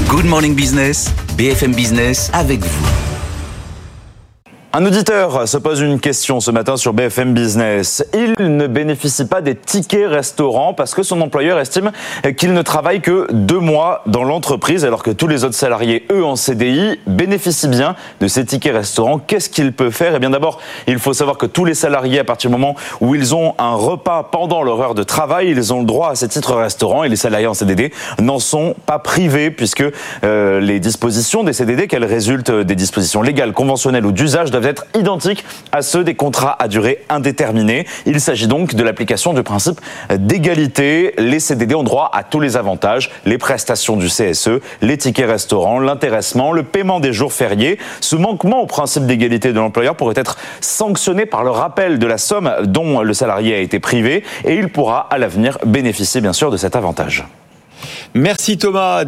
Good Morning Business, BFM Business avec vous. Un auditeur se pose une question ce matin sur BFM Business. Il ne bénéficie pas des tickets restaurants parce que son employeur estime qu'il ne travaille que 2 mois dans l'entreprise alors que tous les autres salariés, eux en CDI, bénéficient bien de ces tickets restaurants. Qu'est-ce qu'il peut faire ? Eh bien d'abord, il faut savoir que tous les salariés, à partir du moment où ils ont un repas pendant leur heure de travail, ils ont le droit à ces titres restaurants et les salariés en CDD n'en sont pas privés puisque les dispositions des CDD, qu'elles résultent des dispositions légales, conventionnelles ou d'usage, doivent être identiques à ceux des contrats à durée indéterminée. Il s'agit donc de l'application du principe d'égalité. Les CDD ont droit à tous les avantages, les prestations du CSE, les tickets restaurants, l'intéressement, le paiement des jours fériés. Ce manquement au principe d'égalité de l'employeur pourrait être sanctionné par le rappel de la somme dont le salarié a été privé et il pourra à l'avenir bénéficier bien sûr de cet avantage. Merci Thomas.